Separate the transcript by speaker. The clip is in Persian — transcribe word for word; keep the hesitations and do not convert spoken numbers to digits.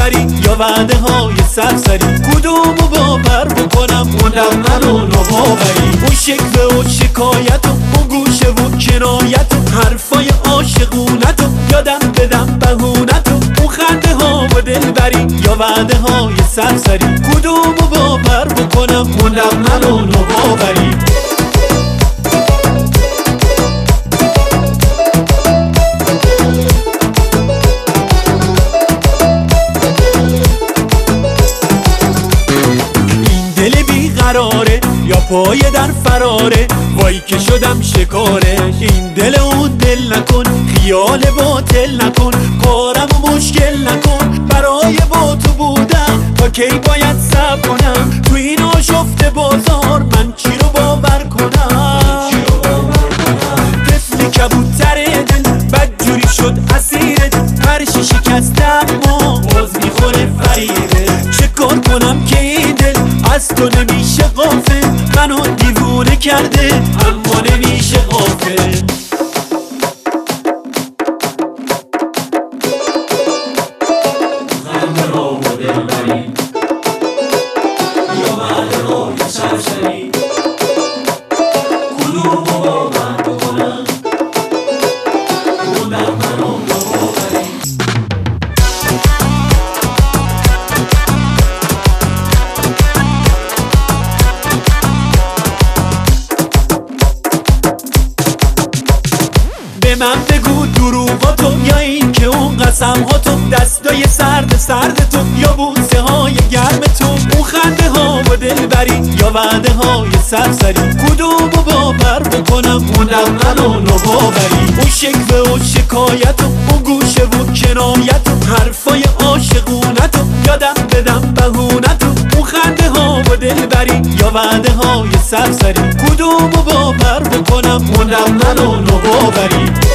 Speaker 1: دلبری یا وعده های سرسری؟ کدومو باور بکنم منمن و ناباوری؟ اون شکوه و شکایت و اون گوشه و کنایت و حرفای عاشقونت و یادم بدم بهونت و اون خنده ها و دلبری یا وعده های سرسری؟ کدومو باور بکنم منمن و ناباوری؟ قراره یا پای در فراره؟ وای که شدم شکاره. این دل اون دل نکن، خیال باطل نکن، کارم و مشکل نکن. برای با تو بودم تا کی باید صبر کنم؟ تو این آشفته بازار من چی رو باور کنم؟ طفل کبوتر دل بدجوری شد اسیر دل، فرشی شکسته اما باز میخوره فریده. چه کار کنم که این دل از تو نمیشه غافل؟ منو دیوونه کرده اما نمیشه غافل. خنده ها و دلبری یا وعده های سرسری؟ کدومو باور بکنم منمن و ناباوری؟ به من بگو دروغاتو یا این که اون قسمهاتو، دستای سرد سرد تو یا بوسه های گرم تو، اون خنده ها و دلبری یا وعده های سرسری؟ کدومو باور بکنم منمن و ناباوری؟ اون شکوه و شکایت و اون گوشه و کنایت و حرفای عاشقونت و یادم بدم بهونت و اون خنده ها و دلبری یا وعده های سرسری؟ کدومو باور بکنم منمن و ناباوری؟